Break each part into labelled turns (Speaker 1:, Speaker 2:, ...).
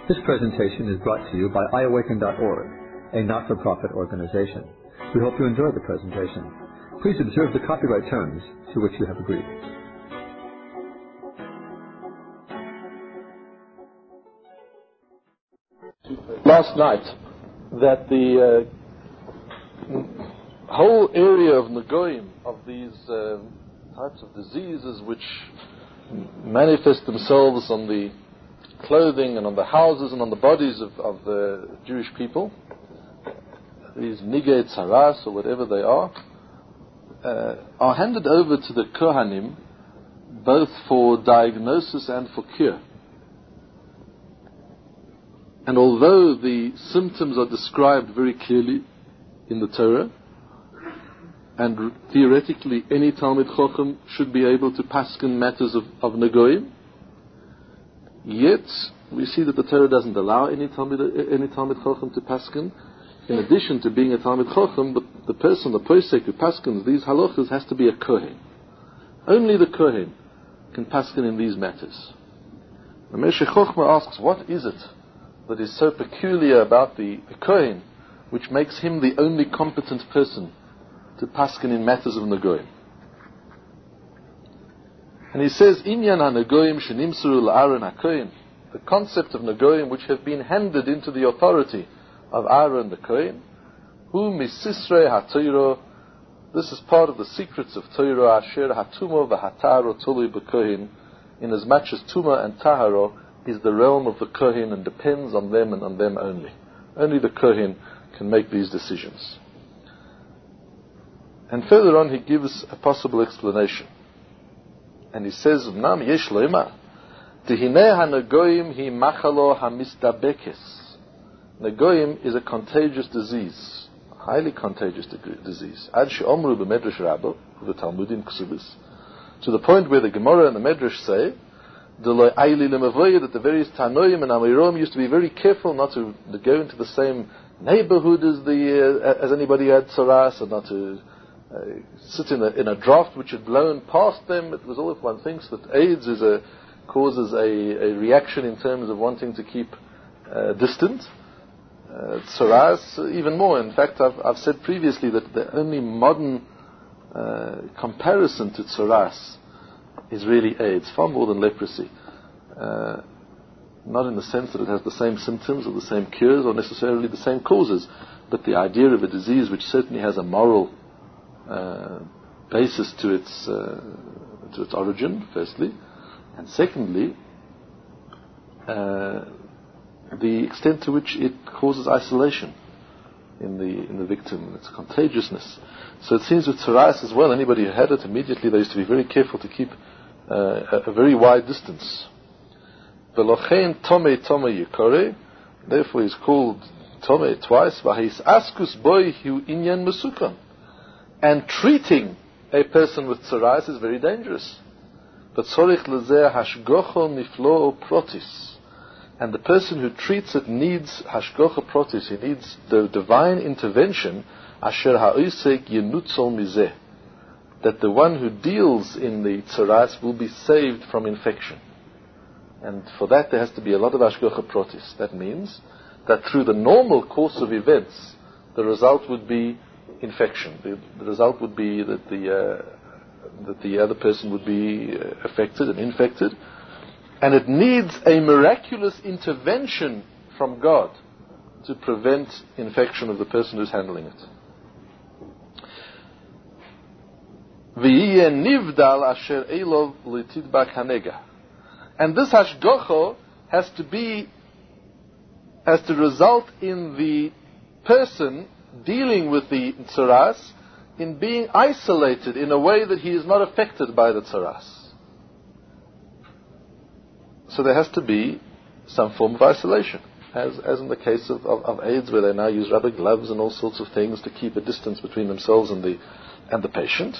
Speaker 1: This presentation is brought to you by iAwaken.org, a not-for-profit organization. We hope you enjoy the presentation. Please observe the copyright terms to which you have agreed.
Speaker 2: Last night, that the whole area of Nagoim, of these types of diseases which manifest themselves on the clothing and on the houses and on the bodies of the Jewish people, these nigei tzaras or whatever they are handed over to the Kohanim both for diagnosis and for cure. And although the symptoms are described very clearly in the Torah, and theoretically any Talmid Chacham should be able to paskin matters of Nagoim, yet we see that the Torah doesn't allow any Talmid Chacham to paskin. In addition to being a Talmid Chacham, the person, the posek who paskins these halachas has to be a Kohen. Only the Kohen can paskin in these matters. The Meshech Chochmah asks, what is it that is so peculiar about the Kohen, which makes him the only competent person to paskin in matters of Nagoim? And he says, Inyan ha-Nagoim shenimsuru l'Aaron ha-Kohen, the concept of Nagoim which have been handed into the authority of Aaron the Kohen, hu misisrei ha-Torah, this is part of the secrets of Torah, asher ha-Tumah v'ha-Tahara tului b'Kohen, in as much as Tumah and Tahara is the realm of the Kohen and depends on them and on them only. Only the Kohen can make these decisions. And further on he gives a possible explanation. And he says, Nam yesh loima, Tihineh ha-Nagoim hi machalo ha-mistabekes. Nagoim is a contagious disease, a highly contagious disease. Ad she'omru b'medrash Rabbah, the Talmudim Ksubis, to the point where the Gemara and the Medrash say, that the various Tanoim and Amirom used to be very careful not to go into the same neighborhood as anybody who had tzaras, and not to sit in a draft which had blown past them. It was all if one thinks that AIDS causes a reaction in terms of wanting to keep distant. Tzaras even more. In fact, I've said previously that the only modern comparison to tzaras is really AIDS, far more than leprosy. Not in the sense that it has the same symptoms or the same cures or necessarily the same causes, but the idea of a disease which certainly has a moral basis to its origin, firstly, and secondly, the extent to which it causes isolation in the victim, its contagiousness. So it seems with psoriasis as well, anybody who had it, immediately they used to be very careful to keep a very wide distance. Velochein tomei yikore, therefore he's called tomei twice. Vahis askus boy hu inyan mesukan, and treating a person with psoriasis is very dangerous. But sorich lezeh hashgocho niflo protis, and the person who treats it needs hashgocha protis. He needs the divine intervention. Asher ha'osek yenutzol mizeh, that the one who deals in the tzaras will be saved from infection. And for that there has to be a lot of hashgocha protis. That means that through the normal course of events, the result would be infection. The result would be that the other person would be affected and infected. And it needs a miraculous intervention from God to prevent infection of the person who's handling it. And this hashgocha has to result in the person dealing with the tzaras in being isolated in a way that he is not affected by the tzaras. So there has to be some form of isolation, as in the case of AIDS, where they now use rubber gloves and all sorts of things to keep a distance between themselves and the patient.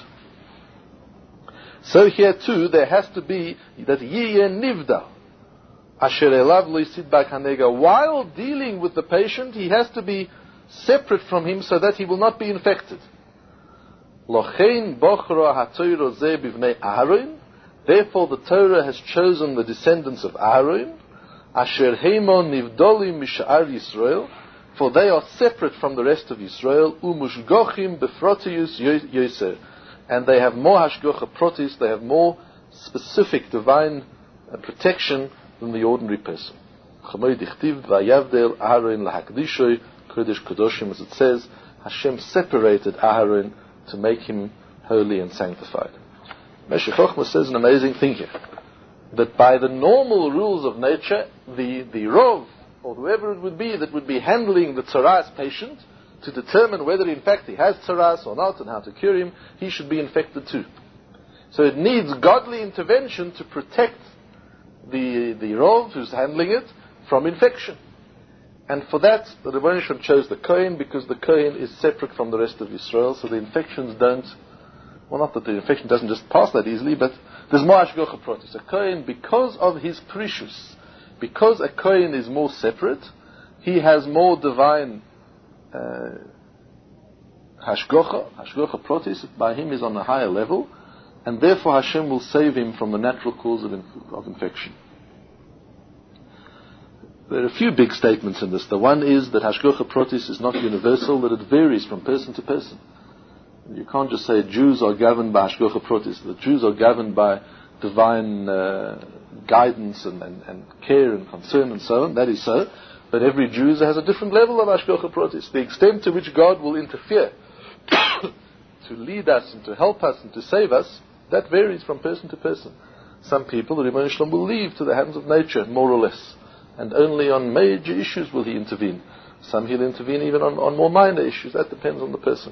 Speaker 2: So here too, there has to be that yiyeh nivda, asher elav lo yisidbak hanega. While dealing with the patient, he has to be separate from him so that he will not be infected. Lochein bochro ha-Torah zeh bivnei Aharon. Therefore, the Torah has chosen the descendants of Aaron, Asher heimo nivdolim mish'ar Yisrael, for they are separate from the rest of Israel, umushgochim befrotius yoser, and they have more hashgocha protis, they have more specific divine protection than the ordinary person. Chamoy dichtiv vayavdel Aharon lahakdishoy kodesh kadoshim, as it says, Hashem separated Aharon to make him holy and sanctified. Meshech Chochmah says an amazing thing here, that by the normal rules of nature, the Rov, or whoever it would be that would be handling the tzaras patient, to determine whether in fact he has tzaras or not and how to cure him, he should be infected too. So it needs godly intervention to protect the Rov who's handling it from infection. And for that, the Rebbeinu Shalom chose the Kohen, because the Kohen is separate from the rest of Israel, so the infections don't, well, not that the infection doesn't just pass that easily, but there's more hashgocha protis. A Kohen, because of his precious, because a Kohen is more separate, he has more divine hashgocha protis, by him is on a higher level, and therefore Hashem will save him from the natural cause of infection. There are a few big statements in this. The one is that hashgocha protis is not universal, that it varies from person to person. You can't just say Jews are governed by hashgocha protis. The Jews are governed by divine guidance and care and concern and so on. That is so. But every Jew has a different level of hashgocha protis. The extent to which God will interfere to lead us and to help us and to save us, that varies from person to person. Some people, the Rebbeinu Shalom, will leave to the hands of nature, more or less. And only on major issues will he intervene. Some he'll intervene even on more minor issues. That depends on the person.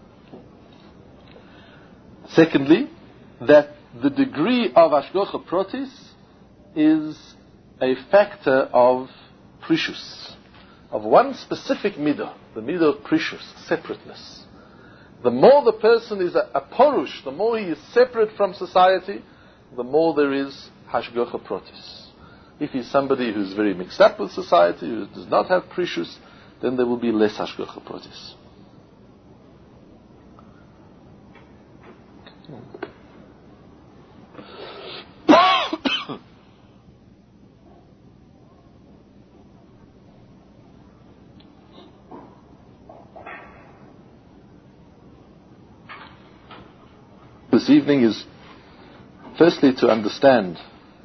Speaker 2: Secondly, that the degree of hashgocha protis is a factor of precious, of one specific midah, the midah of precious, separateness. The more the person is a porush, the more he is separate from society, the more there is hashgocha protis. If he's somebody who's very mixed up with society, who does not have precious, then there will be less hashgocha protis. This evening is firstly to understand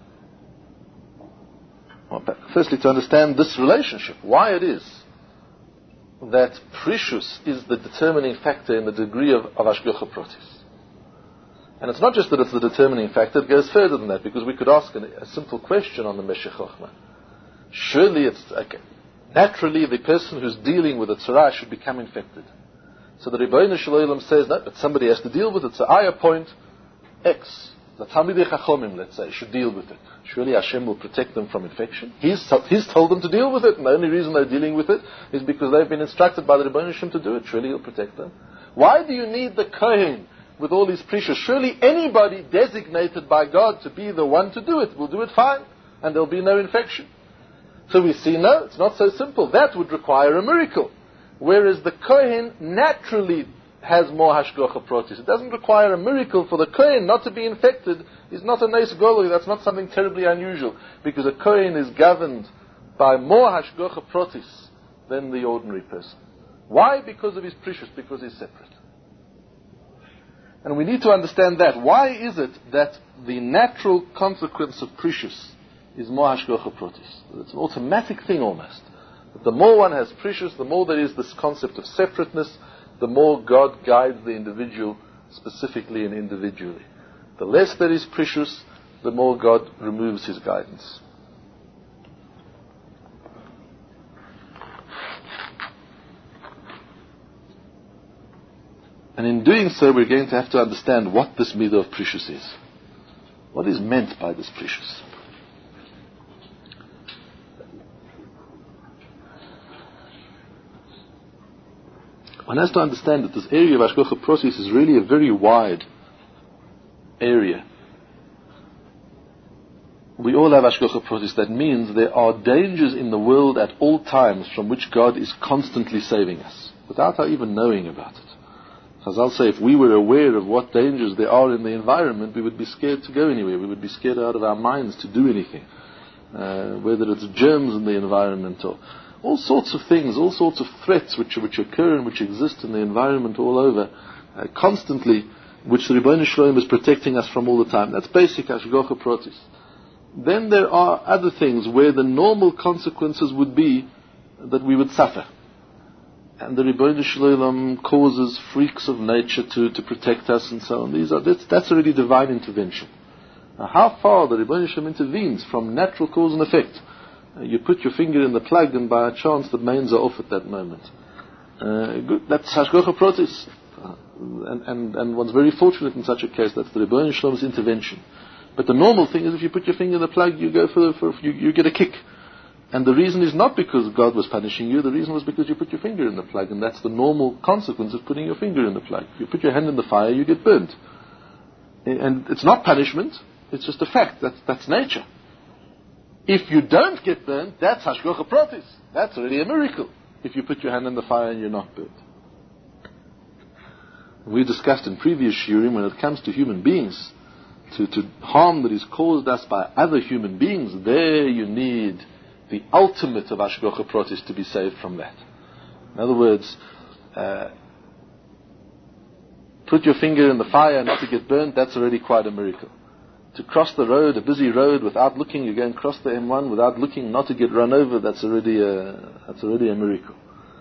Speaker 2: this relationship, why it is that precious is the determining factor in the degree of hashgocha protis. And it's not just that it's the determining factor, it goes further than that, because we could ask a simple question on the Meshech Chochmah. Surely it's okay. Naturally the person who's dealing with a tzara should become infected. So the Rebbeinu Shalom says, no, but somebody has to deal with it. So I appoint X, the Talmidei Chachomim, let's say, should deal with it. Surely Hashem will protect them from infection. He's told them to deal with it, and the only reason they're dealing with it is because they've been instructed by the Rebbeinu Shalom to do it. Surely He'll protect them. Why do you need the Kohen with all his precious? Surely anybody designated by God to be the one to do it will do it fine, and there'll be no infection. So we see, no, it's not so simple. That would require a miracle. Whereas the Kohen naturally has more hashgocha protis. It doesn't require a miracle for the Kohen not to be infected. Is not a nes goloi. That's not something terribly unusual, because a Kohen is governed by more hashgocha protis than the ordinary person. Why? Because of his precious, because he's separate. And we need to understand that. Why is it that the natural consequence of precious is more hashgocha protis? It's an automatic thing almost. The more one has precious, the more there is this concept of separateness, the more God guides the individual specifically and individually. The less there is precious, the more God removes His guidance. And in doing so, we're going to have to understand what this midah of precious is. What is meant by this precious? One has to understand that this area of hashgocha protis is really a very wide area. We all have hashgocha protis. That means there are dangers in the world at all times from which God is constantly saving us, without our even knowing about it. Chazal say, if we were aware of what dangers there are in the environment, we would be scared to go anywhere. We would be scared out of our minds to do anything. whether it's germs in the environment or all sorts of things, all sorts of threats which occur and which exist in the environment all over, constantly, which the Ribbono Shel Olam is protecting us from all the time. That's basic Hashgacha Pratis. Then there are other things where the normal consequences would be that we would suffer. And the Ribbono Shel Olam causes freaks of nature to protect us and so on. That's already divine intervention. Now, how far the Ribbono Shel Olam intervenes from natural cause and effect. You put your finger in the plug and by a chance the mains are off at that moment. That's Hashgacha Pratis. And one's very fortunate in such a case. That's the Ribbono Shel Olam's intervention. But the normal thing is if you put your finger in the plug, you go you get a kick. And the reason is not because God was punishing you, the reason was because you put your finger in the plug, and that's the normal consequence of putting your finger in the plug. If you put your hand in the fire, you get burnt. And it's not punishment, it's just a fact, that's nature. If you don't get burnt, that's Hashgacha Pratis. That's already a miracle, if you put your hand in the fire and you're not burnt. We discussed in previous shiurim, when it comes to human beings, to harm that is caused us by other human beings, there you need the ultimate of Hashgacha Pratis to be saved from that. In other words, put your finger in the fire not to get burnt, that's already quite a miracle. To cross the road, a busy road, without looking, you go and cross the M1 without looking, not to get run over, that's already a miracle.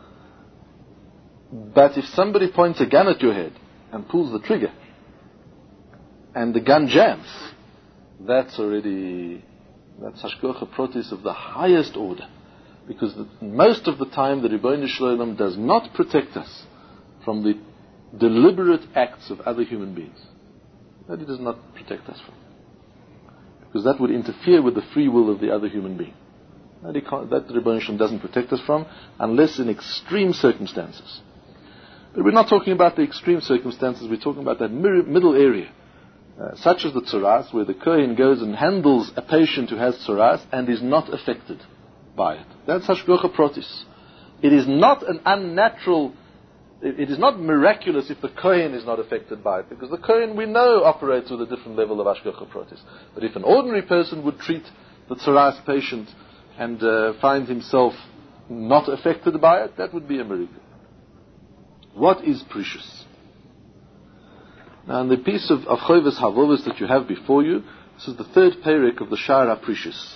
Speaker 2: But if somebody points a gun at your head and pulls the trigger, and the gun jams, that's Hashgacha Pratis of the highest order. Because most of the time the Ribbono Shel Olam does not protect us from the deliberate acts of other human beings. That He does not protect us from. Because that would interfere with the free will of the other human being. That the Ribbono Shel Olam doesn't protect us from, unless in extreme circumstances. But we're not talking about the extreme circumstances, we're talking about that middle area. Such as the tzuras, where the Kohen goes and handles a patient who has tzuras and is not affected by it. That's Hashgacha Pratis. It is not an unnatural, it is not miraculous if the Kohen is not affected by it, because the Kohen, we know, operates with a different level of Hashgacha Pratis. But if an ordinary person would treat the tzuras patient and find himself not affected by it, that would be a miracle. What is precious? Now, in the piece of Chovos HaLevavos that you have before you, this is the third perek of the Sha'ar HaPrecious.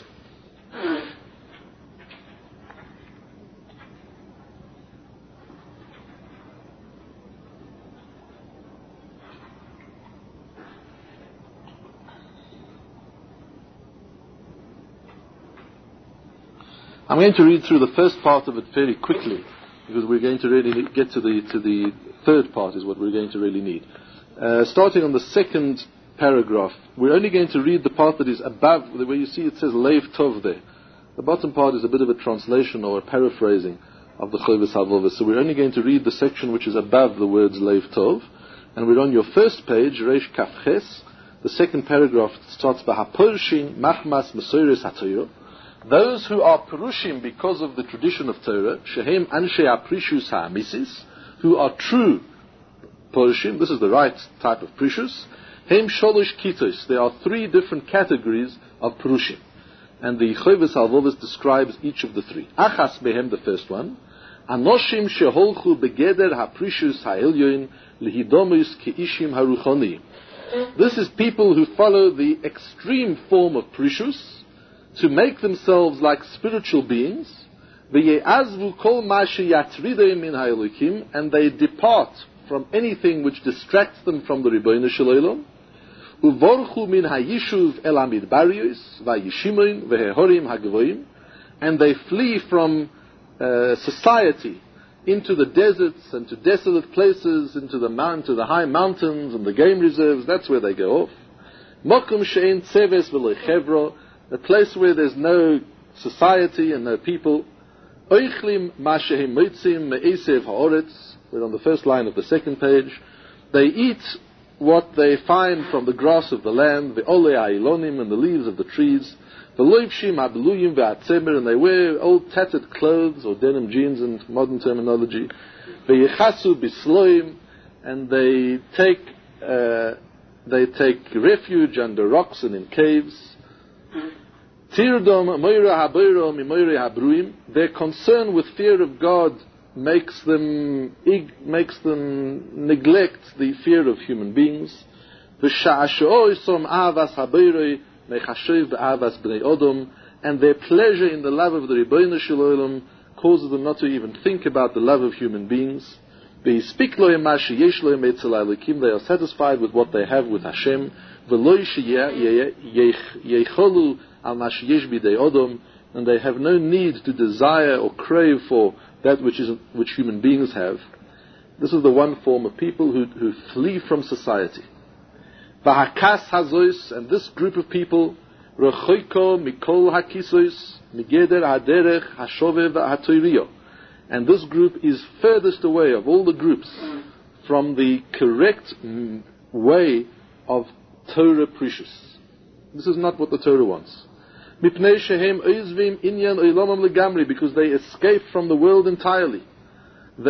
Speaker 2: I'm going to read through the first part of it very quickly, because we're going to really get to the third part is what we're going to really need. Starting on the second paragraph, we're only going to read the part that is above, where you see it says Leiv Tov there. The bottom part is a bit of a translation or a paraphrasing of the Chovos HaLevavos. So we're only going to read the section which is above the words Leiv Tov. And we're on your first page, Reish Kaf Ches. The second paragraph starts by HaPorushim Machmas Mesoires HaTorah. Those who are Purushim because of the tradition of Torah, Shehem Anshe HaPrishus HaMisis, who are true Purushim, this is the right type of Prishus. Hem Sholosh Kitos, there are three different categories of Purushim. And the Chovos HaLevavos describes each of the three. Achas Behem, the first one. Anoshim Sheholchu Begeder HaPrishus HaElyon Lehidomus Keishim HaRuchoni. This is people who follow the extreme form of Prishus to make themselves like spiritual beings. V'ye'azvu kol ma sheyatrideim min ha'elokim, and they depart from anything which distracts them from the Ribbono Shel Olam. Uvorchu min hayishuv el hamidbariyos va'yishimoin ve'hehorim hagavoim, and they flee from society into the deserts and to desolate places, into the high mountains and the game reserves. That's where they go off. Mokum she'en tzeves v'lo chevro, a place where there's no society and no people. Oichlim ma shehem motzim me'esev ha'oretz. We're on the first line of the second page. They eat what they find from the grass of the land, the ole ha'ilonim, and the leaves of the trees, the loivshim ha'beluyim ve'atzemer, and they wear old tattered clothes or denim jeans in modern terminology, ve'yechasu bisloim, and they take refuge under rocks and in caves. Their concern with fear of God makes them neglect the fear of human beings. And their pleasure in the love of the Ribono Shel Olam causes them not to even think about the love of human beings. They are satisfied with what they have with Hashem. And they have no need to desire or crave for that which human beings have. This is the one form of people who flee from society. And this group of people, and this group is furthest away of all the groups from the correct way of Torah precious. This is not what the Torah wants. Because they escape from the world entirely. And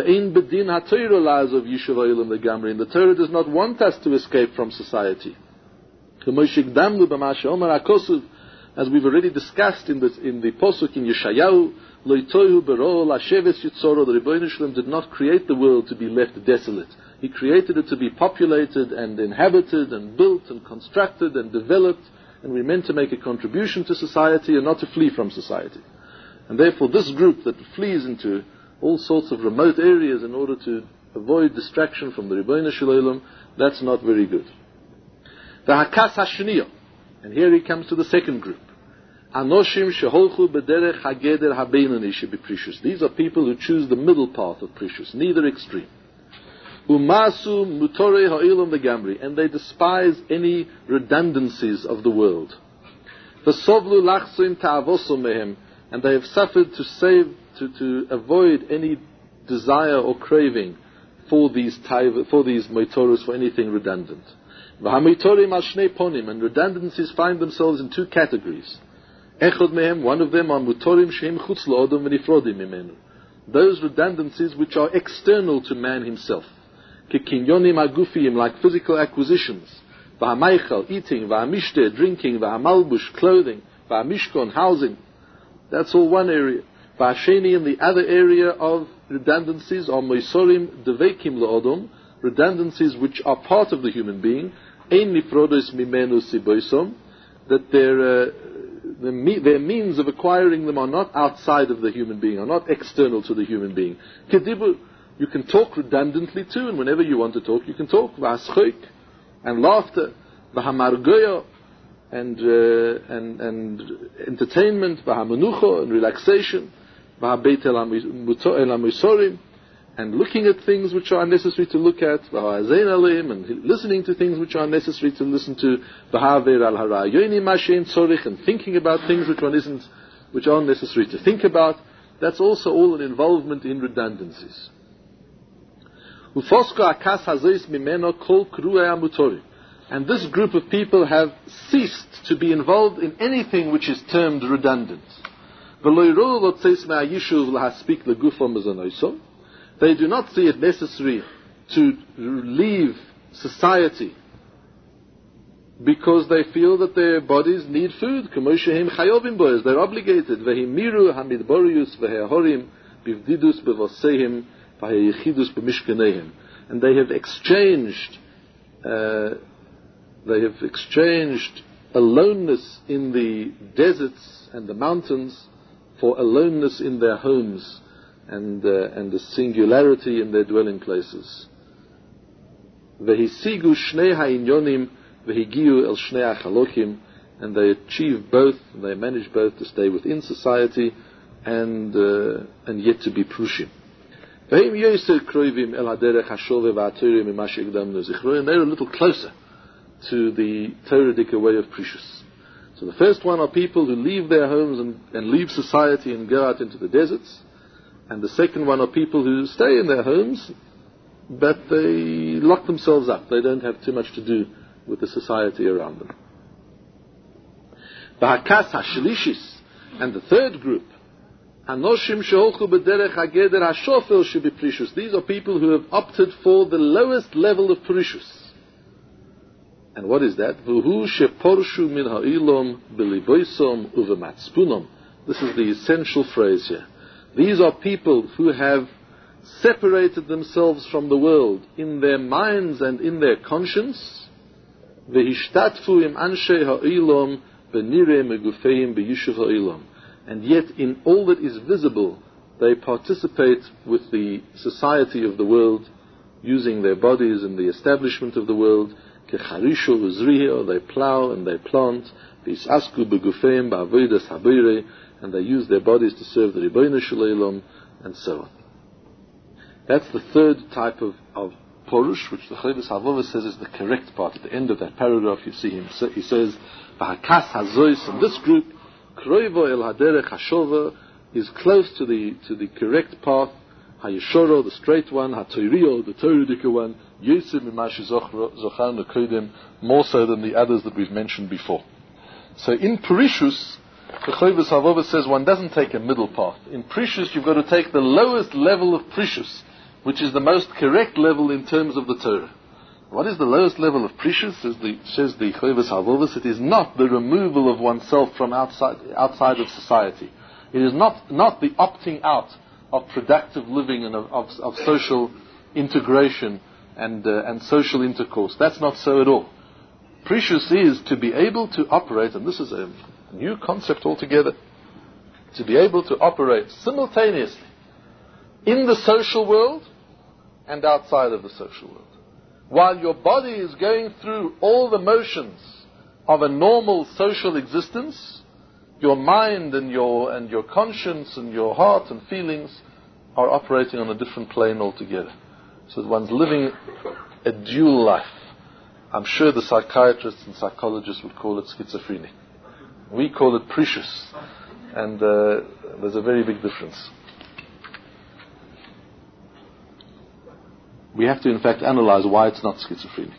Speaker 2: the Torah does not want us to escape from society. As we've already discussed in the Posuk in Yeshayahu, the Ribono Shel Olam did not create the world to be left desolate. He created it to be populated and inhabited and built and constructed and developed, and we're meant to make a contribution to society and not to flee from society. And therefore this group that flees into all sorts of remote areas in order to avoid distraction from the Ribono Shel Olam, that's not very good. The Hakas Hashniya, and here he comes to the second group. Anoshim sheholchu bederech hageder habeinoni shebeprecious. These are people who choose the middle path of precious, neither extreme. Umasu mutore ha'ilam legamri, and they despise any redundancies of the world. V'sovlu lachsuim ta'avosu mehem, and they have suffered to avoid any desire or craving for these motoros, for anything redundant. V'hamitorim al shnei ponim, and redundancies find themselves in two categories. Echod mehem, one of them are mutorim sheim chutz la'odom v'nifrodim mimenu. Those redundancies which are external to man himself. Kikinyonim agufiyim, like physical acquisitions. V'hameichal, eating. V'hamishte, drinking. V'hamalbush, clothing. V'hamishkon, housing. That's all one area. V'hasheni, in the other area of redundancies are moisorim devekim la'odom, redundancies which are part of the human being. Ein nifrodos mimenu siboisom, that their means of acquiring them are not outside of the human being, are not external to the human being. Kedibu, you can talk redundantly too, and whenever you want to talk, you can talk. V'haschoik, and laughter. V'hamargoyo, and entertainment. V'hamenucho, and relaxation. V'habeit el hamisorim, and looking at things which are necessary to look at. V'hazein alim, and listening to things which are necessary to listen to. V'haver al harayoni mashein tzorich, and thinking about things which aren't necessary to think about. That's also all an involvement in redundancies. And this group of people have ceased to be involved in anything which is termed redundant. They do not see it necessary to leave society because they feel that their bodies need food. They're obligated. And they have exchanged aloneness in the deserts and the mountains for aloneness in their homes and the singularity in their dwelling places. V'hisigu shnei ha'inyonim v'higiu el shnei ha'chalokim, and they achieve both, and they manage both to stay within society and yet to be prushim. They're a little closer to the Torah way of precious. So the first one are people who leave their homes and leave society and go out into the deserts. And the second one are people who stay in their homes, but they lock themselves up. They don't have too much to do with the society around them. V'hakas hashlishis, and the third group, Anoshim sheholchu b'derech hageder hashofel shebeprishus. These are people who have opted for the lowest level of prishus. And what is that? V'hu sheporshu min ha'ilom b'liboisom uvematzpunom. This is the essential phrase here. These are people who have separated themselves from the world in their minds and in their conscience. V'hishtatfu im anshe ha'ilom b'nireh megufeim b'yishuv ha'ilom. And yet in all that is visible, they participate with the society of the world, using their bodies in the establishment of the world. Kecharisho uzriho, they plow and they plant. V'isasku begufeim ba'avodas habireh, and they use their bodies to serve the Ribono Shel Olam, and so on. That's the third type of porush, which the Chovos HaLevavos says is the correct part. At the end of that paragraph, you see him. He says, "V'hakas hazois," and this group, kroivo el haderech hashova, is close to the correct path. Hayeshoro, the straight one. Hatoirio, the Torah one. Yosef mimashi zochar nekodim, more so than the others that we've mentioned before. So in Perishus, the Chovos HaLevavos says one doesn't take a middle path. In Perishus, you've got to take the lowest level of Perishus, which is the most correct level in terms of the Torah. What is the lowest level of Perishus? Says the Chovos HaLevavos, it is not the removal of oneself from outside of society. It is not the opting out of productive living and of social integration and social intercourse. That's not so at all. Perishus is to be able to operate, and this is a new concept altogether, to be able to operate simultaneously in the social world and outside of the social world. While your body is going through all the motions of a normal social existence, your mind and your conscience and your heart and feelings are operating on a different plane altogether. So that one's living a dual life. I'm sure the psychiatrists and psychologists would call it schizophrenia. We call it Perishus, and there's a very big difference. We have to, in fact, analyze why it's not schizophrenic.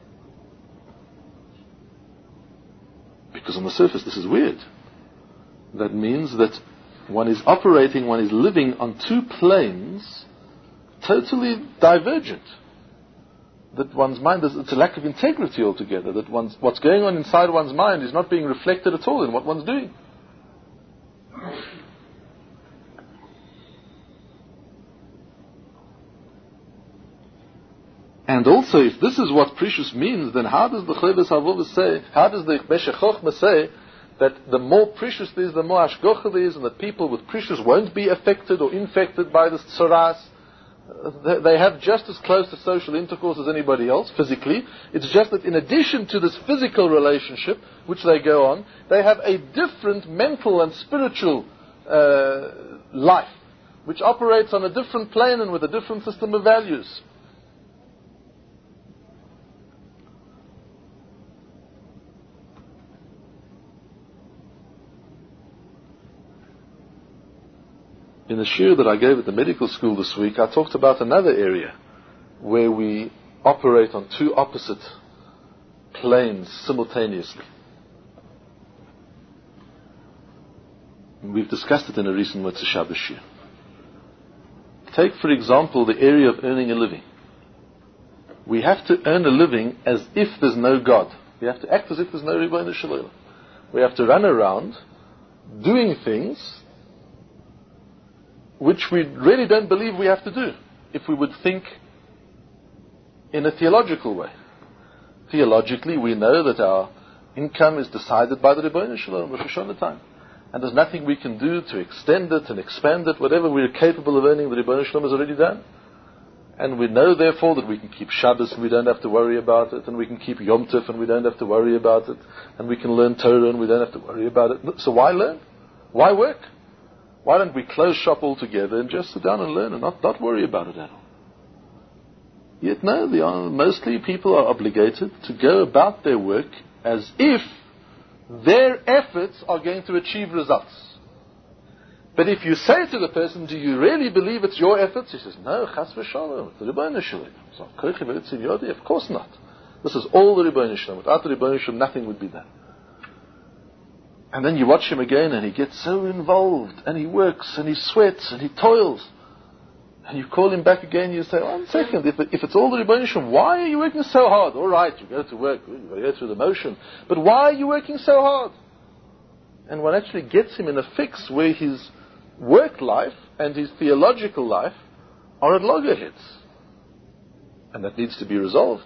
Speaker 2: Because on the surface, this is weird. That means that one is operating, one is living on two planes totally divergent. That one's mind, it's a lack of integrity altogether. That what's going on inside one's mind is not being reflected at all in what one's doing. And also, if this is what Perishus means, then how does the Chovos HaLevavos say, how does the Meshech Chochmah say that the more Perishus there is, the more Hashgacha there is, and that people with Perishus won't be affected or infected by this tsaras? They have just as close to social intercourse as anybody else, physically. It's just that in addition to this physical relationship, which they go on, they have a different mental and spiritual life, which operates on a different plane and with a different system of values. In the shiur that I gave at the medical school this week, I talked about another area where we operate on two opposite planes simultaneously. And we've discussed it in a recent Motzei Shabbos shiur. Take, for example, the area of earning a living. We have to earn a living as if there's no God. We have to act as if there's no Ribono Shel Olam. We have to run around doing things which we really don't believe we have to do if we would think in a theological way. Theologically, we know that our income is decided by the Ribono Shel Olam, Rosh Hashanah time. And there's nothing we can do to extend it and expand it. Whatever we're capable of earning, the Ribono Shel Olam has already done. And we know, therefore, that we can keep Shabbos and we don't have to worry about it. And we can keep Yom Tov and we don't have to worry about it. And we can learn Torah and we don't have to worry about it. So why learn? Why work? Why don't we close shop altogether and just sit down and learn and not worry about it at all? Yet no, mostly people are obligated to go about their work as if their efforts are going to achieve results. But if you say to the person, do you really believe it's your efforts? He says, no, chas v'shalom, it's the Ribono Shel Olam. So, of course not. This is all the Ribono Shel Olam. Without the Ribono Shel Olam, nothing would be done. And then you watch him again and he gets so involved and he works and he sweats and he toils. And you call him back again, you say, 1 second, if it's all the Rebbeinu Shalom, why are you working so hard? All right, you go to work, you go through the motion, but why are you working so hard? And one actually gets him in a fix where his work life and his theological life are at loggerheads. And that needs to be resolved.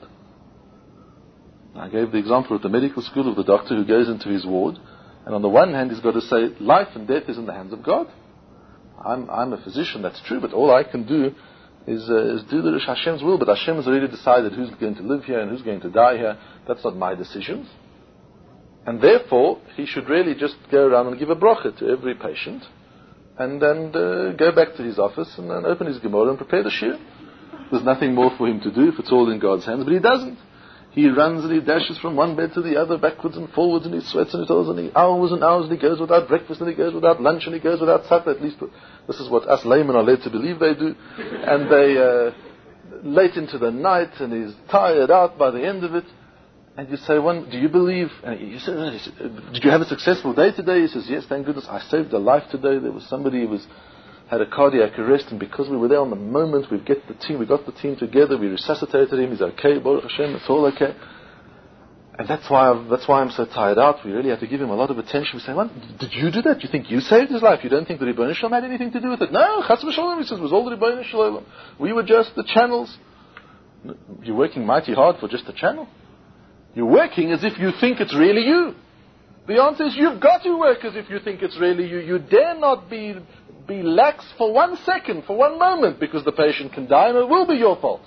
Speaker 2: I gave the example at the medical school of the doctor who goes into his ward, and on the one hand he's got to say, life and death is in the hands of God. I'm a physician, that's true, but all I can do is do the Hashem's will. But Hashem has already decided who's going to live here and who's going to die here. That's not my decisions. And therefore, he should really just go around and give a bracha to every patient, and then go back to his office and then open his Gemara and prepare the shiur. There's nothing more for him to do if it's all in God's hands, but he doesn't. He runs and he dashes from one bed to the other, backwards and forwards, and he sweats and he toils, and he hours and hours, and he goes without breakfast, and he goes without lunch, and he goes without supper. At least this is what us laymen are led to believe they do. And they late into the night, and he's tired out by the end of it. And you say, do you believe? And he says, did you have a successful day today? He says, yes, thank goodness, I saved a life today. There was somebody who had a cardiac arrest, and because we were there on the moment, we got the team together, we resuscitated him, he's okay, Baruch Hashem, it's all okay. And that's why I'm so tired out. We really have to give him a lot of attention. We say, did you do that? You think you saved his life? You don't think the Rebbeinu Shalom had anything to do with it? No, Chas v'Shalom, he says, it was all the Rebbeinu Shalom. We were just the channels. You're working mighty hard for just a channel. You're working as if you think it's really you. The answer is you've got to work as if you think it's really you. You dare not be lax for 1 second, for 1 moment, because the patient can die and it will be your fault.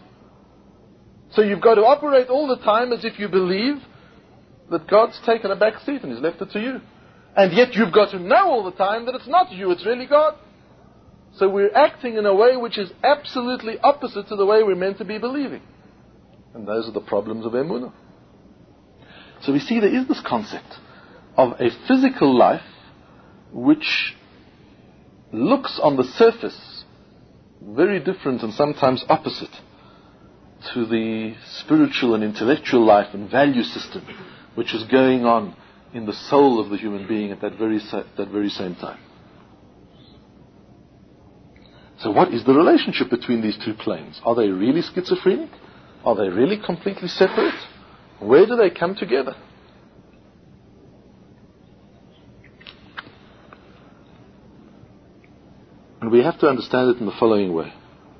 Speaker 2: So you've got to operate all the time as if you believe that God's taken a back seat and He's left it to you. And yet you've got to know all the time that it's not you, it's really God. So we're acting in a way which is absolutely opposite to the way we're meant to be believing. And those are the problems of Emunah. So we see there is this concept of a physical life which looks on the surface very different and sometimes opposite to the spiritual and intellectual life and value system which is going on in the soul of the human being at that very same time. So what is the relationship between these two planes? Are they really schizophrenic? Are they really completely separate? Where do they come together? And we have to understand it in the following way.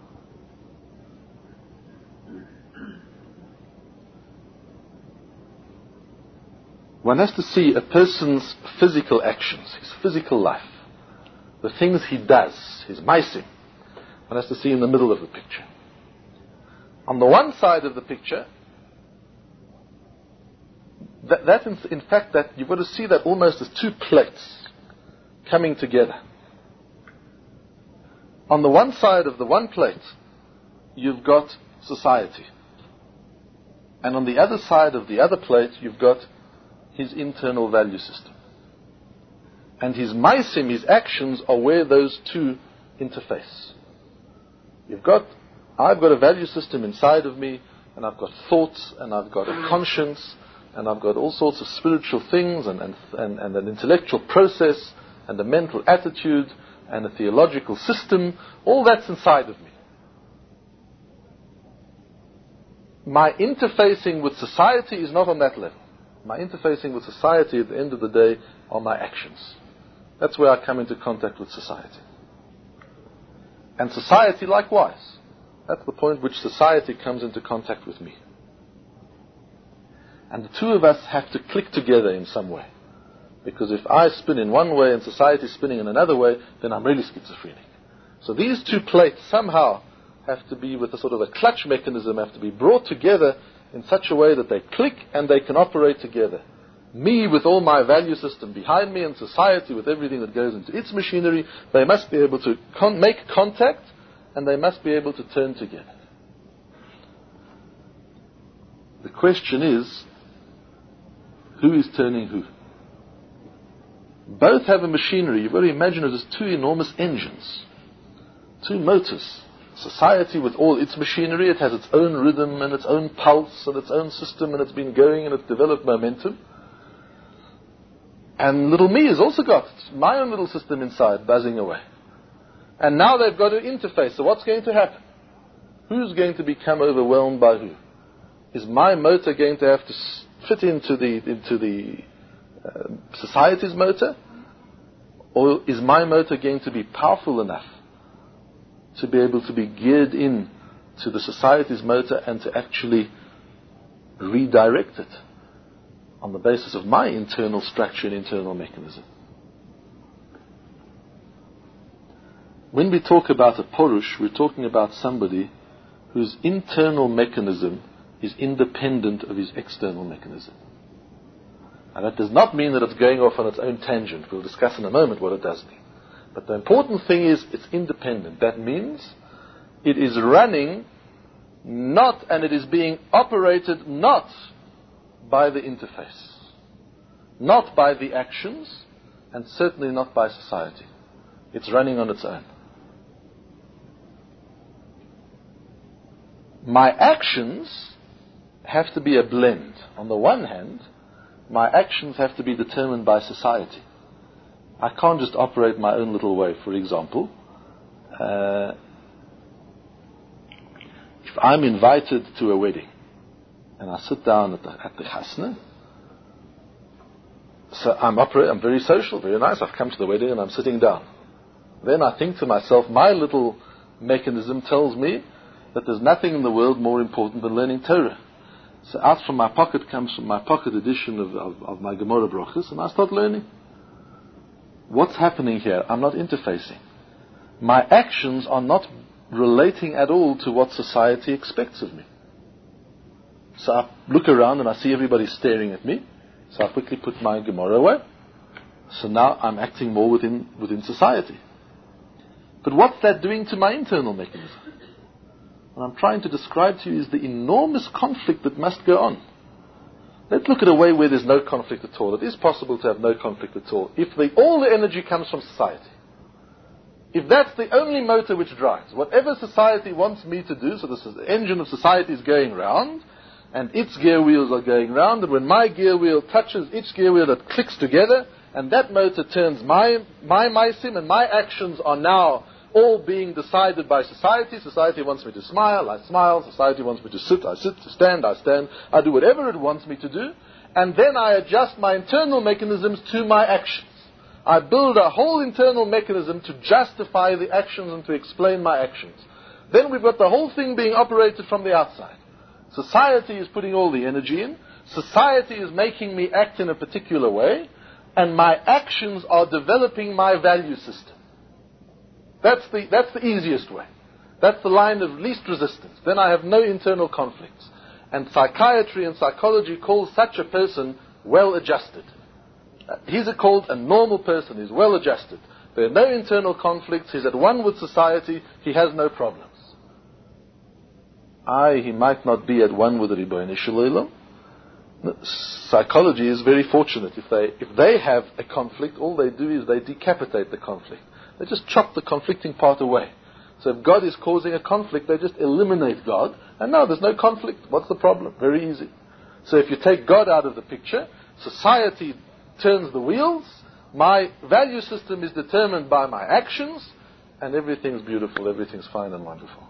Speaker 2: One has to see a person's physical actions, his physical life, the things he does, his maisim. One has to see in the middle of the picture. On the one side of the picture, in fact, you've got to see that almost as two plates coming together. On the one side of the one plate, you've got society. And on the other side of the other plate, you've got his internal value system. And his maisim, his actions, are where those two interface. I've got a value system inside of me, and I've got thoughts, and I've got a conscience, and I've got all sorts of spiritual things, and an intellectual process, and a mental attitude, and a theological system. All that's inside of me. My interfacing with society is not on that level. My interfacing with society at the end of the day are my actions. That's where I come into contact with society. And society likewise. That's the point which society comes into contact with me. And the two of us have to click together in some way. Because if I spin in one way and society is spinning in another way, then I'm really schizophrenic. So these two plates somehow have to be, with a sort of a clutch mechanism, have to be brought together in such a way that they click and they can operate together. Me with all my value system behind me, and society with everything that goes into its machinery, they must be able to make contact, and they must be able to turn together. The question is, who is turning who? Both have a machinery. You've got to imagine it as two enormous engines, two motors. Society with all its machinery, it has its own rhythm and its own pulse and its own system, and it's been going and it's developed momentum. And little me has also got my own little system inside buzzing away. And now they've got to interface. So what's going to happen? Who's going to become overwhelmed by who? Is my motor going to have to fit into the society's motor? Or is my motor going to be powerful enough to be able to be geared in to the society's motor and to actually redirect it on the basis of my internal structure and internal mechanism? When we talk about a Porush, we're talking about somebody whose internal mechanism is independent of his external mechanism. And that does not mean that it's going off on its own tangent. We'll discuss in a moment what it does mean. But the important thing is it's independent. That means it is running not, and it is being operated not by the interface, not by the actions, and certainly not by society. It's running on its own. My actions have to be a blend. On the one hand, my actions have to be determined by society. I can't just operate my own little way. For example, if I'm invited to a wedding and I sit down at the chasna, so I'm very social, very nice. I've come to the wedding and I'm sitting down. Then I think to myself, my little mechanism tells me that there's nothing in the world more important than learning Torah. So out from my pocket comes from my pocket edition of my Gemara Brachos, and I start learning. What's happening here? I'm not interfacing. My actions are not relating at all to what society expects of me. So I look around and I see everybody staring at me, so I quickly put my Gemara away. So now I'm acting more within society. But what's that doing to my internal mechanism? What I'm trying to describe to you is the enormous conflict that must go on. Let's look at a way where there's no conflict at all. It is possible to have no conflict at all. If all the energy comes from society, if that's the only motor which drives, whatever society wants me to do, so the engine of society is going round, and its gear wheels are going round, and when my gear wheel touches its gear wheel, it clicks together, and that motor turns my maisim, and my actions are now all being decided by society. Society wants me to smile, I smile. Society wants me to sit, I sit. To stand, I stand. I do whatever it wants me to do. And then I adjust my internal mechanisms to my actions. I build a whole internal mechanism to justify the actions and to explain my actions. Then we've got the whole thing being operated from the outside. Society is putting all the energy in. Society is making me act in a particular way. And my actions are developing my value system. That's the easiest way. That's the line of least resistance. Then I have no internal conflicts. And psychiatry and psychology call such a person well-adjusted. He's called a normal person. He's well-adjusted. There are no internal conflicts. He's at one with society. He has no problems. He might not be at one with the Ribono Shel Olam. Psychology is very fortunate. If they have a conflict, all they do is they decapitate the conflict. They just chop the conflicting part away. So if God is causing a conflict, they just eliminate God. And no, there's no conflict. What's the problem? Very easy. So if you take God out of the picture, society turns the wheels, my value system is determined by my actions, and everything's beautiful, everything's fine and wonderful.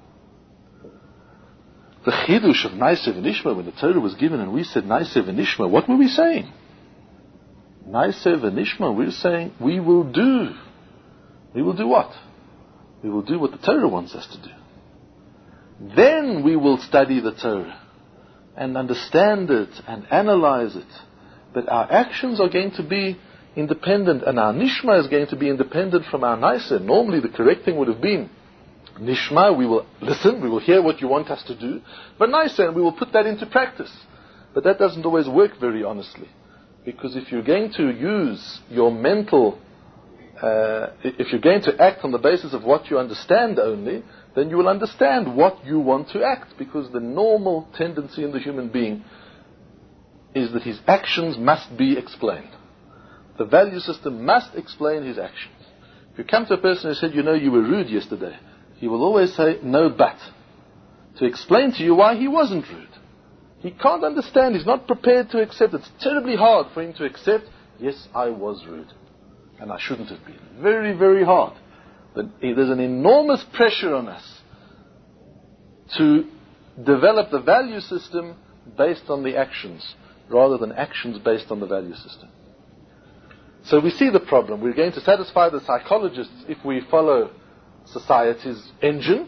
Speaker 2: The chidush of Naisev and Ishma, when the Torah was given and we said Naisev and Ishma, what were we saying? Naisev and Ishma, we're saying we will do. We will do what? We will do what the Torah wants us to do. Then we will study the Torah and understand it and analyze it. But our actions are going to be independent, and our Nishma is going to be independent from our Naisev. Normally the correct thing would have been Nishma, we will listen, we will hear what you want us to do, but Naisev, we will put that into practice. But that doesn't always work very honestly. Because if you're going to use your mental if you're going to act on the basis of what you understand only, then you will understand what you want to act, because the normal tendency in the human being is that his actions must be explained. The value system must explain his actions. If you come to a person who said, you were rude yesterday, he will always say, no, but, to explain to you why he wasn't rude. He can't understand, he's not prepared to accept. It's terribly hard for him to accept, yes, I was rude. And I shouldn't have been. Very, very hard. There's an enormous pressure on us to develop the value system based on the actions, rather than actions based on the value system. So we see the problem. We're going to satisfy the psychologists if we follow society's engine.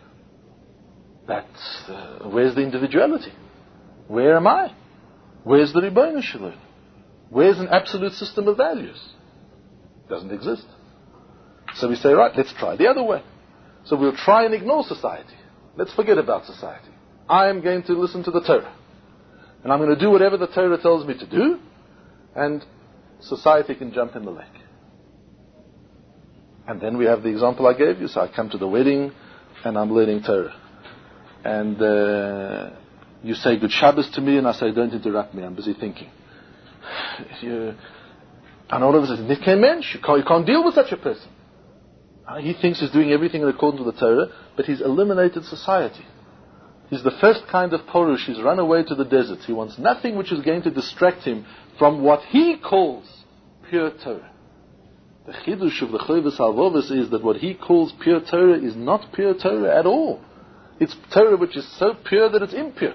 Speaker 2: Where's the individuality? Where am I? Where's the Ribono Shel Olam? Where's an absolute system of values? Doesn't exist. So we say, right, let's try the other way. So we'll try and ignore society. Let's forget about society. I'm going to listen to the Torah. And I'm going to do whatever the Torah tells me to do, and society can jump in the lake. And then we have the example I gave you. So I come to the wedding, and I'm learning Torah. And you say Good Shabbos to me, and I say, don't interrupt me, I'm busy thinking. And all of a sudden, you can't deal with such a person. He thinks he's doing everything in accordance with the Torah, but he's eliminated society. He's the first kind of Porush. He's run away to the desert. He wants nothing which is going to distract him from what he calls pure Torah. The Chidush of the Chovos HaLevavos is that what he calls pure Torah is not pure Torah at all. It's Torah which is so pure that it's impure.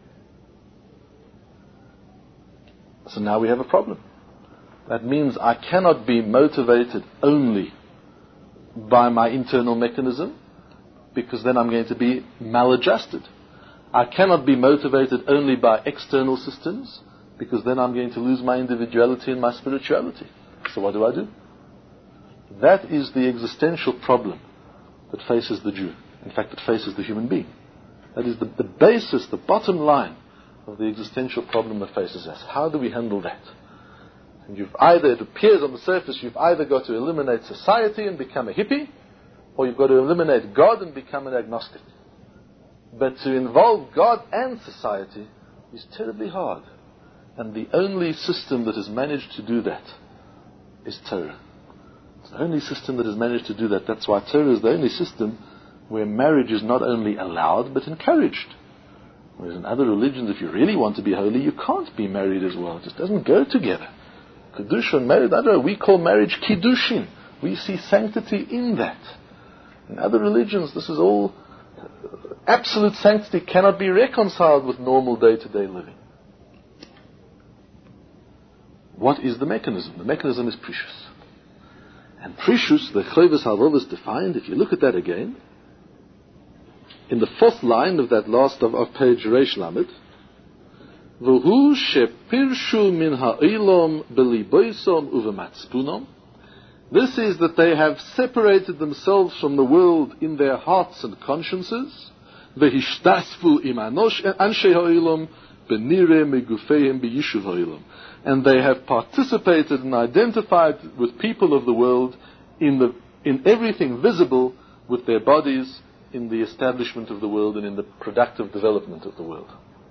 Speaker 2: So now we have a problem. That means I cannot be motivated only by my internal mechanism, because then I'm going to be maladjusted. I cannot be motivated only by external systems, because then I'm going to lose my individuality and my spirituality. So what do? That is the existential problem that faces the Jew. In fact, it faces the human being. That is the basis, the bottom line of the existential problem that faces us. How do we handle that? And it appears on the surface, you've either got to eliminate society and become a hippie, or you've got to eliminate God and become an agnostic. But to involve God and society is terribly hard. And the only system that has managed to do that is Torah. It's the only system that has managed to do that. That's why Torah is the only system where marriage is not only allowed, but encouraged. Whereas in other religions, if you really want to be holy, you can't be married as well. It just doesn't go together. Kedusha and marriage, I don't know, we call marriage Kiddushin. We see sanctity in that. In other religions, this is all absolute sanctity cannot be reconciled with normal day-to-day living. What is the mechanism? The mechanism is Prishus. And Prishus, the Chovos HaLevavos defined, if you look at that again, in the fourth line of that last of page Reish Lamed, V'hu shepirshu min ha'ilom beliboisom uvematzpunom. This is that they have separated themselves from the world in their hearts and consciences. V'hishtasfu im anshe ha'ilom benire megufeim b'yishuv ha'ilom. And they have participated and identified with people of the world in everything visible with their bodies, in the establishment of the world and in the productive development of the world.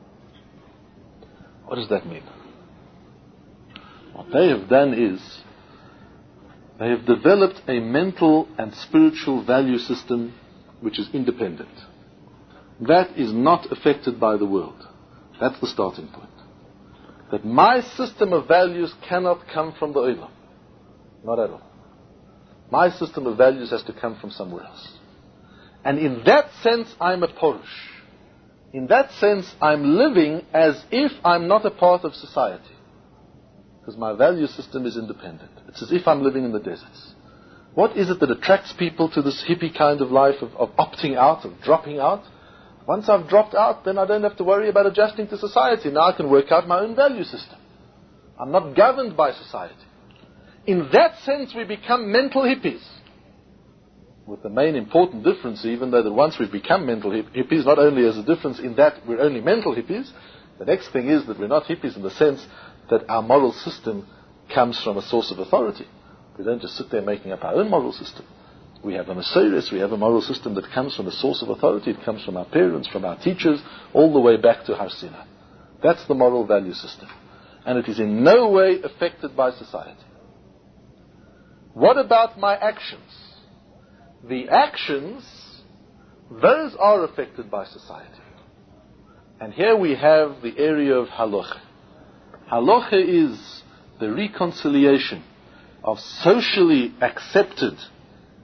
Speaker 2: What does that mean? What they have done is they have developed a mental and spiritual value system which is independent. That is not affected by the world. That's the starting point. That my system of values cannot come from the Olam. Not at all. My system of values has to come from somewhere else. And in that sense, I'm a Porush. In that sense, I'm living as if I'm not a part of society. Because my value system is independent. It's as if I'm living in the deserts. What is it that attracts people to this hippie kind of life of opting out, of dropping out? Once I've dropped out, then I don't have to worry about adjusting to society. Now I can work out my own value system. I'm not governed by society. In that sense, we become mental hippies. With the main important difference, even though that once we've become mental hippies, not only is a difference in that we're only mental hippies, the next thing is that we're not hippies in the sense that our moral system comes from a source of authority. We don't just sit there making up our own moral system. We have a Messiris, we have a moral system that comes from a source of authority. It comes from our parents, from our teachers, all the way back to Har Sinai. That's the moral value system. And it is in no way affected by society. What about my actions? The actions, those are affected by society. And here we have the area of halacha. Halacha is the reconciliation of socially accepted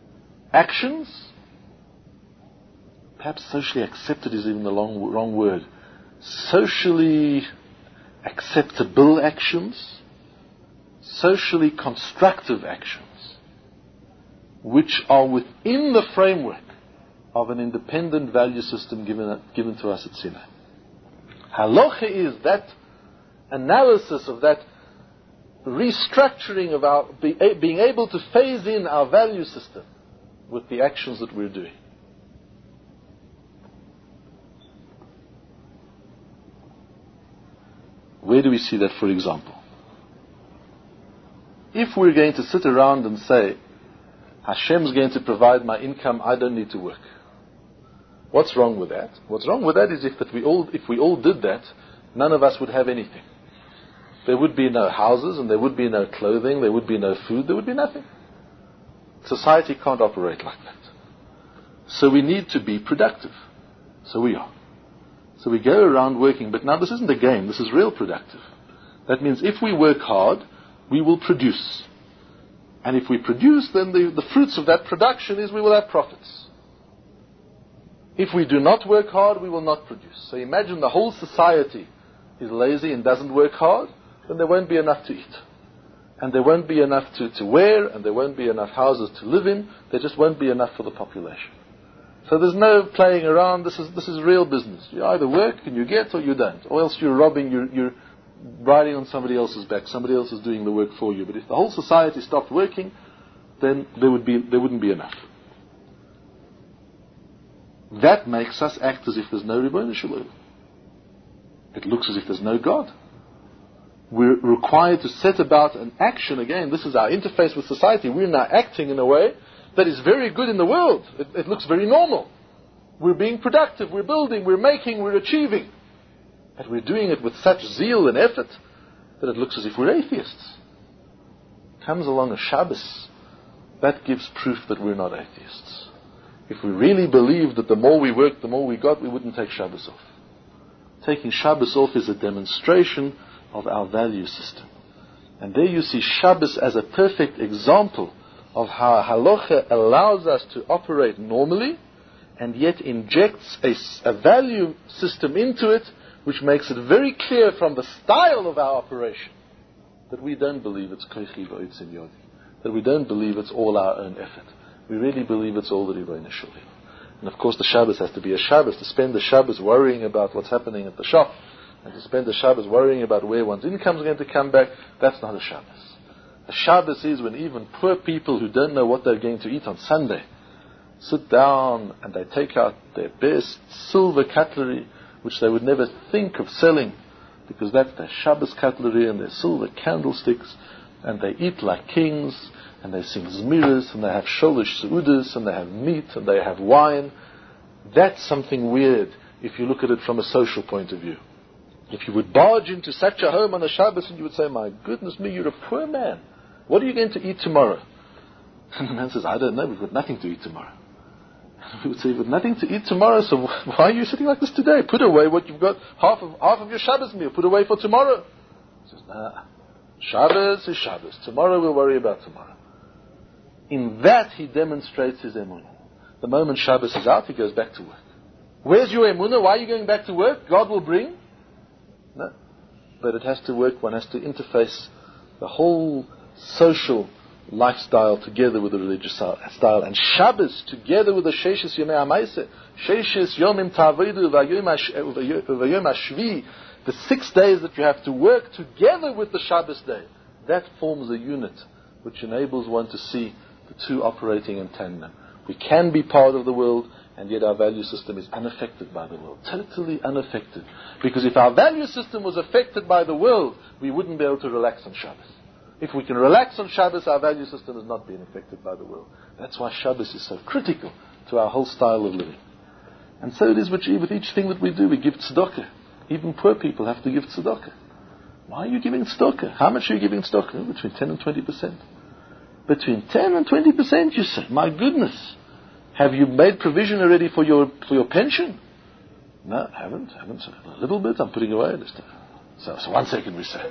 Speaker 2: actions, perhaps socially accepted is even the wrong word, socially acceptable actions, socially constructive actions, which are within the framework of an independent value system given to us at Sinai. Halacha is that analysis of that restructuring of our being able to phase in our value system with the actions that we're doing. Where do we see that, for example? If we're going to sit around and say, Hashem's going to provide my income, I don't need to work. What's wrong with that? What's wrong with that is if we all did that, none of us would have anything. There would be no houses, and there would be no clothing, there would be no food, there would be nothing. Society can't operate like that. So we need to be productive. So we are. So we go around working, but now this isn't a game, this is real productive. That means if we work hard, we will produce. And if we produce, then the fruits of that production is we will have profits. If we do not work hard, we will not produce. So imagine the whole society is lazy and doesn't work hard, then there won't be enough to eat. And there won't be enough to wear, and there won't be enough houses to live in. There just won't be enough for the population. So there's no playing around. This is real business. You either work and you get, or you don't. Or else you're robbing, you're riding on somebody else's back. Somebody else is doing the work for you. But if the whole society stopped working, then there wouldn't be enough. That makes us act as if there's no Ribono Shel Olam. It looks as if there's no God. We're required to set about an action. Again, this is our interface with society. We're now acting in a way that is very good in the world. It looks very normal. We're being productive, we're building, we're making, we're achieving. And we're doing it with such zeal and effort that it looks as if we're atheists. Comes along a Shabbos, that gives proof that we're not atheists. If we really believed that the more we worked, the more we got, we wouldn't take Shabbos off. Taking Shabbos off is a demonstration of our value system. And there you see Shabbos as a perfect example of how halacha allows us to operate normally and yet injects a value system into it which makes it very clear from the style of our operation that we don't believe it's koichi v'otzim yodi, that we don't believe it's all our own effort. We really believe it's all the Ribono Shel Olam. And of course the Shabbos has to be a Shabbos. To spend the Shabbos worrying about what's happening at the shop and to spend the Shabbos worrying about where one's income is going to come back, that's not a Shabbos. A Shabbos is when even poor people who don't know what they're going to eat on Sunday sit down and they take out their best silver cutlery, which they would never think of selling, because that's their Shabbos cutlery and their silver candlesticks, and they eat like kings, and they sing zmiras, and they have sholish seudas, and they have meat, and they have wine. That's something weird if you look at it from a social point of view. If you would barge into such a home on a Shabbos and you would say, my goodness me, you're a poor man. What are you going to eat tomorrow? And the man says, I don't know, we've got nothing to eat tomorrow. And we would say, you've got nothing to eat tomorrow, so why are you sitting like this today? Put away what you've got, half of your Shabbos meal, put away for tomorrow. He says, nah, Shabbos is Shabbos. Tomorrow we'll worry about tomorrow. In that he demonstrates his emunah. The moment Shabbos is out, he goes back to work. Where's your emunah? Why are you going back to work? God will bring? No. But it has to work. One has to interface the whole social lifestyle together with the religious style. And Shabbos together with the Sheishis Yomei HaMaaseh, Sheishis Yomim Ta'avodu V'Yom HaShvi, the 6 days that you have to work together with the Shabbos day, that forms a unit which enables one to see the two operating in tandem. We can be part of the world, and yet our value system is unaffected by the world. Totally unaffected. Because if our value system was affected by the world, we wouldn't be able to relax on Shabbos. If we can relax on Shabbos, our value system is not being affected by the world. That's why Shabbos is so critical to our whole style of living. And so it is with each thing that we do. We give tzedakah. Even poor people have to give tzedakah. Why are you giving tzedakah? How much are you giving tzedakah? Between 10 and 20%. Between 10 and 20%, you say, my goodness. Have you made provision already for your pension? No, haven't. A little bit, I'm putting away this time. So 1 second we say.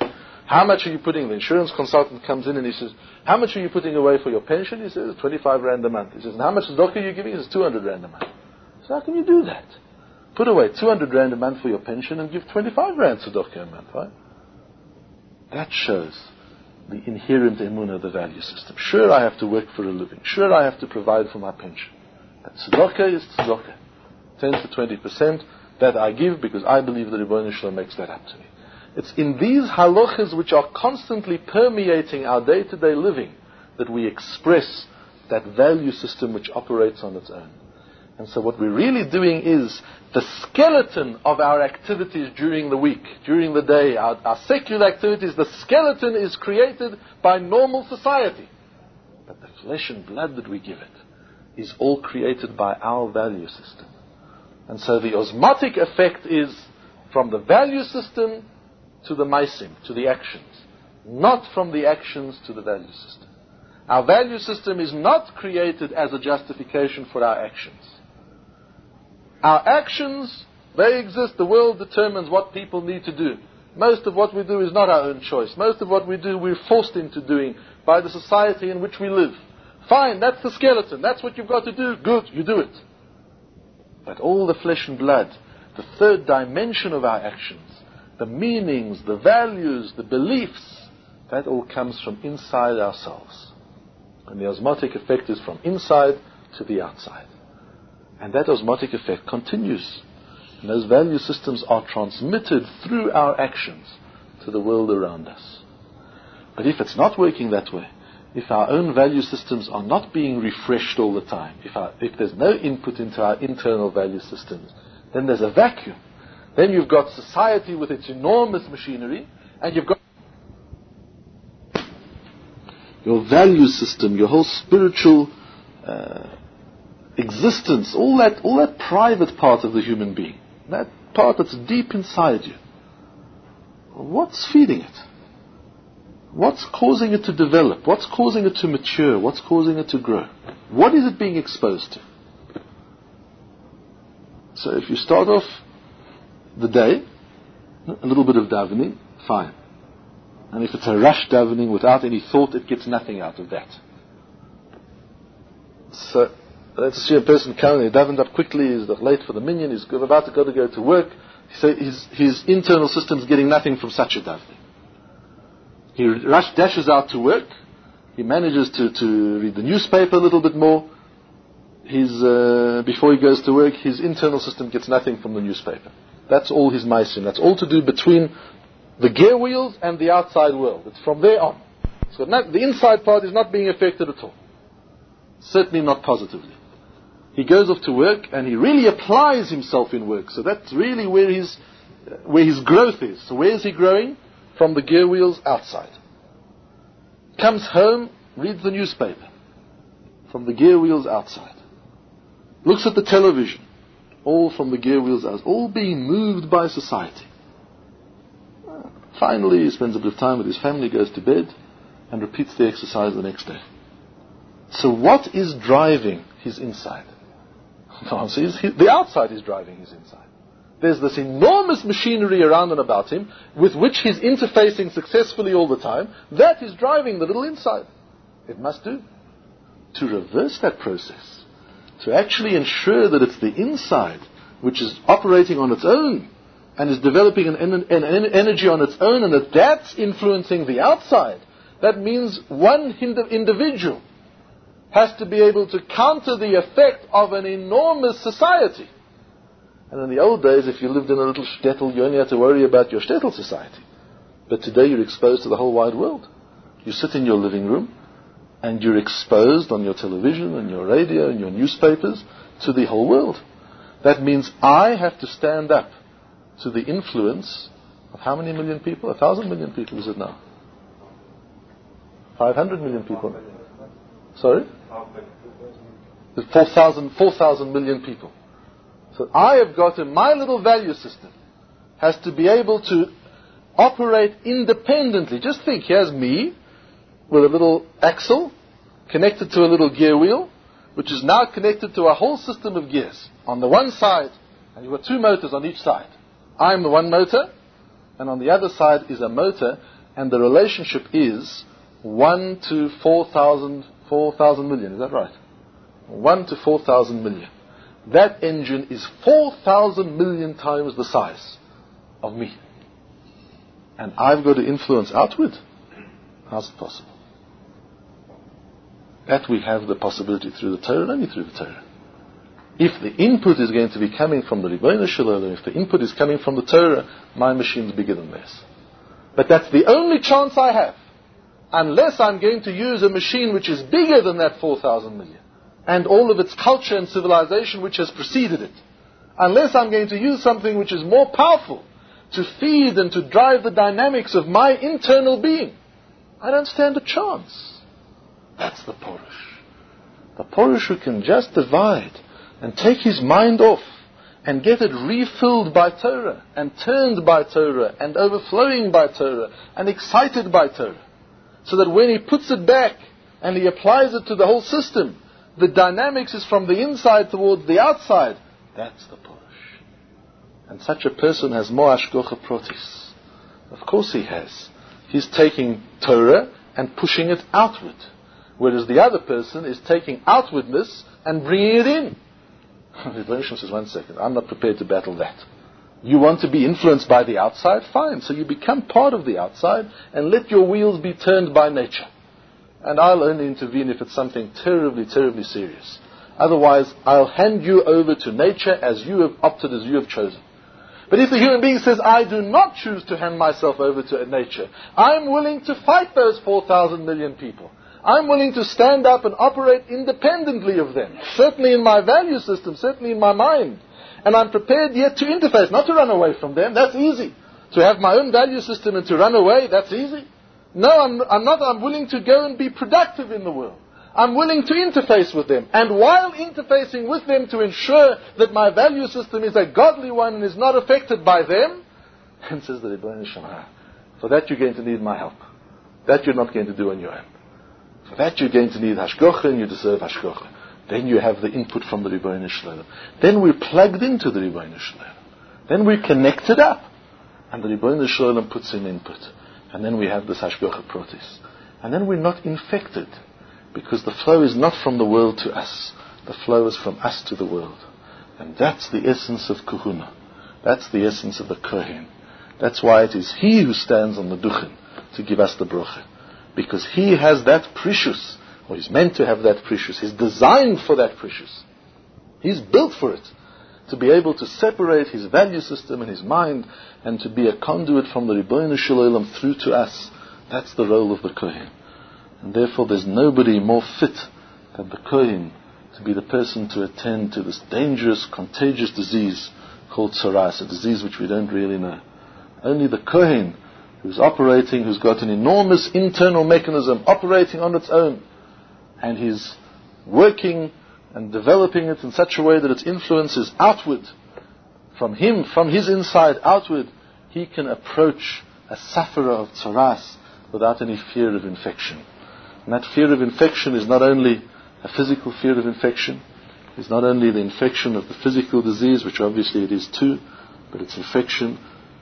Speaker 2: How much are you putting? The insurance consultant comes in and he says, how much are you putting away for your pension? He says, 25 rand a month. He says, and how much tzedakah are you giving? He says, 200 rand a month. So how can you do that? Put away 200 rand a month for your pension and give 25 rand tzedakah a month, right? That shows the inherent emunah of the value system. Sure, I have to work for a living. Sure, I have to provide for my pension. But tzedakah is tzedakah. 10 to 20% that I give because I believe the Rebbeinu Shalom makes that up to me. It's in these halachas which are constantly permeating our day-to-day living that we express that value system which operates on its own. And so what we're really doing is the skeleton of our activities during the week, during the day, our secular activities, the skeleton is created by normal society. But the flesh and blood that we give it is all created by our value system. And so the osmotic effect is from the value system to the maisim, to the actions, not from the actions to the value system. Our value system is not created as a justification for our actions. Our actions, they exist. The world determines what people need to do. Most of what we do is not our own choice. Most of what we do, we're forced into doing by the society in which we live. Fine, that's the skeleton. That's what you've got to do. Good, you do it. But all the flesh and blood, the third dimension of our actions, the meanings, the values, the beliefs, that all comes from inside ourselves. And the osmotic effect is from inside to the outside. And that osmotic effect continues. And those value systems are transmitted through our actions to the world around us. But if it's not working that way, if our own value systems are not being refreshed all the time, if there's no input into our internal value systems, then there's a vacuum. Then you've got society with its enormous machinery, and you've got your value system, your whole spiritual existence, all that private part of the human being, that part that's deep inside you. What's feeding it? What's causing it to develop? What's causing it to mature? What's causing it to grow? What is it being exposed to? So if you start off the day, a little bit of davening, fine. And if it's a rush davening without any thought, it gets nothing out of that. So let's see a person coming, he davened up quickly, he's late for the minyan, he's about to go to work. So his internal system's getting nothing from such a davening. He dashes out to work. He manages to read the newspaper a little bit more. Before he goes to work, his internal system gets nothing from the newspaper. That's all his maisim. That's all to do between the gear wheels and the outside world. It's from there on. So the inside part is not being affected at all. Certainly not positively. He goes off to work and he really applies himself in work. So that's really where his growth is. So where is he growing? From the gear wheels outside. Comes home, reads the newspaper. From the gear wheels outside. Looks at the television. All from the gear wheels outside. All being moved by society. Finally, he spends a bit of time with his family, goes to bed, and repeats the exercise the next day. So what is driving his inside? The answer is the outside is driving his inside. There's this enormous machinery around and about him with which he's interfacing successfully all the time. That is driving the little inside. It must do. To reverse that process, to actually ensure that it's the inside which is operating on its own and is developing an energy on its own, and that's influencing the outside, that means one individual has to be able to counter the effect of an enormous society. And in the old days, if you lived in a little shtetl, you only had to worry about your shtetl society. But today you're exposed to the whole wide world. You sit in your living room and you're exposed on your television and your radio and your newspapers to the whole world. That means I have to stand up to the influence of how many million people? 1,000 million people is it now? 500 million people. Sorry? 4,000 million people. So I have got my little value system has to be able to operate independently. Just think, here's me with a little axle connected to a little gear wheel, which is now connected to a whole system of gears. On the one side, and you've got two motors on each side. I'm the one motor, and on the other side is a motor and the relationship is 1 to 4,000 million. Is that right? 1 to 4,000 million. That engine is 4,000 million times the size of me. And I've got to influence outward. How's it possible? That we have the possibility through the Torah, only through the Torah. If the input is going to be coming from the Ribono Shel Olam, if the input is coming from the Torah, my machine is bigger than theirs. But that's the only chance I have. Unless I'm going to use a machine which is bigger than that 4,000 million, and all of its culture and civilization which has preceded it. Unless I'm going to use something which is more powerful to feed and to drive the dynamics of my internal being, I don't stand a chance. That's the Porush. The Porush who can just divide and take his mind off and get it refilled by Torah and turned by Torah and overflowing by Torah and excited by Torah. So that when he puts it back and he applies it to the whole system, the dynamics is from the inside towards the outside. That's the Porush. And such a person has more Hashgacha Protis. Of course he has. He's taking Torah and pushing it outward. Whereas the other person is taking outwardness and bringing it in. The Rebbe says, 1 second, I'm not prepared to battle that. You want to be influenced by the outside? Fine. So you become part of the outside and let your wheels be turned by nature. And I'll only intervene if it's something terribly, terribly serious. Otherwise, I'll hand you over to nature as you have opted, as you have chosen. But if the human being says, I do not choose to hand myself over to nature, I'm willing to fight those 4,000 million people. I'm willing to stand up and operate independently of them. Certainly in my value system, certainly in my mind. And I'm prepared yet to interface, not to run away from them. That's easy. To have my own value system and to run away, that's easy. No, I'm not. I'm willing to go and be productive in the world. I'm willing to interface with them. And while interfacing with them to ensure that my value system is a godly one and is not affected by them, and says the Ribono Shel Olam, for that you're going to need my help. That you're not going to do on your own. For that you're going to need Hashgacha, and you deserve Hashgacha. Then you have the input from the Ribono Shel Olam. Then we're plugged into the Ribono Shel Olam. Then we're connected up. And the Ribono Shel Olam puts in input. And then we have this Hashgacha Protis. And then we're not infected. Because the flow is not from the world to us. The flow is from us to the world. And that's the essence of Kahuna. That's the essence of the Kohen. That's why it is he who stands on the Duchen to give us the Brocha. Because he has that precious, or he's meant to have that precious. He's designed for that precious. He's built for it. To be able to separate his value system and his mind and to be a conduit from the Ribono Shel Olam through to us. That's the role of the Kohen. And therefore there's nobody more fit than the Kohen to be the person to attend to this dangerous, contagious disease called Tsaras, a disease which we don't really know. Only the Kohen who's operating, who's got an enormous internal mechanism operating on its own, and he's working and developing it in such a way that its influence is outward, from him, from his inside outward, he can approach a sufferer of Tsaras without any fear of infection. And that fear of infection is not only a physical fear of infection, it's not only the infection of the physical disease, which obviously it is too, but it's infection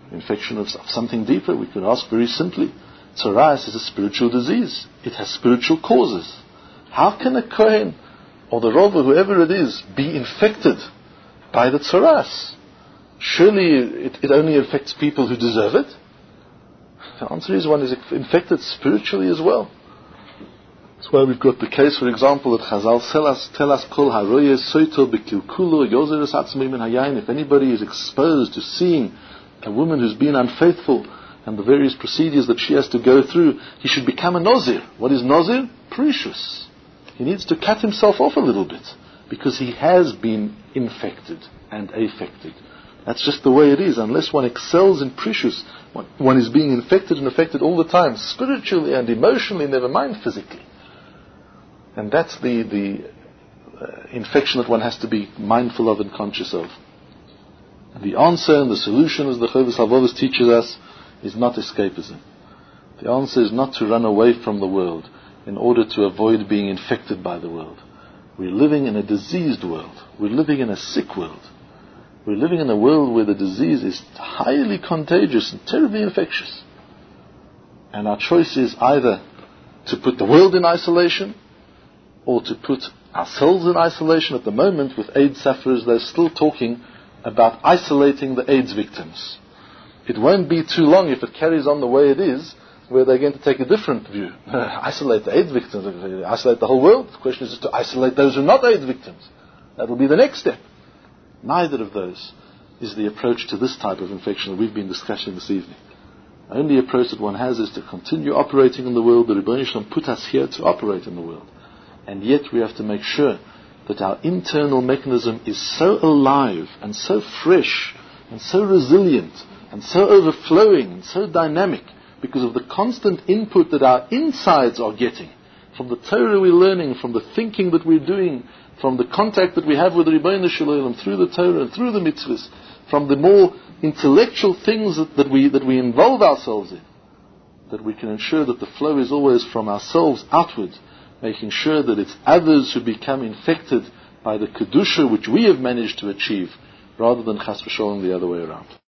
Speaker 2: of something deeper. We could ask very simply, Tsaras is a spiritual disease. It has spiritual causes. How can a Kohen or the Rav, whoever it is, be infected by the Tsaras? Surely it only affects people who deserve it. The answer is one is infected spiritually as well. That's why we've got the case, for example, that Chazal tell us kol haroye soito bekilkulo yozeres atzmei min hayayin. If anybody is exposed to seeing a woman who's been unfaithful and the various procedures that she has to go through, he should become a Nazir. What is Nazir? Precious. He needs to cut himself off a little bit because he has been infected and affected. That's just the way it is. Unless one excels in precious, one is being infected and affected all the time, spiritually and emotionally, never mind physically. And that's the infection that one has to be mindful of and conscious of. The answer and the solution, as the Chovos HaLevavos teaches us, is not escapism. The answer is not to run away from the world in order to avoid being infected by the world. We're living in a diseased world. We're living in a sick world. We're living in a world where the disease is highly contagious and terribly infectious. And our choice is either to put the world in isolation or to put ourselves in isolation. At the moment, with AIDS sufferers, they're still talking about isolating the AIDS victims. It won't be too long if it carries on the way it is, where they're going to take a different view. Isolate the AIDS victims, isolate the whole world. The question is just to isolate those who are not AIDS victims. That will be the next step. Neither of those is the approach to this type of infection that we've been discussing this evening. The only approach that one has is to continue operating in the world. The Rebbeinu Shalom put us here to operate in the world. And yet we have to make sure that our internal mechanism is so alive and so fresh and so resilient and so overflowing and so dynamic because of the constant input that our insides are getting from the Torah we're learning, from the thinking that we're doing, from the contact that we have with the Rebbeinu Shalom through the Torah and through the mitzvahs, from the more intellectual things that we involve ourselves in, that we can ensure that the flow is always from ourselves outward, making sure that it's others who become infected by the kedusha which we have managed to achieve, rather than chas v'sholom the other way around.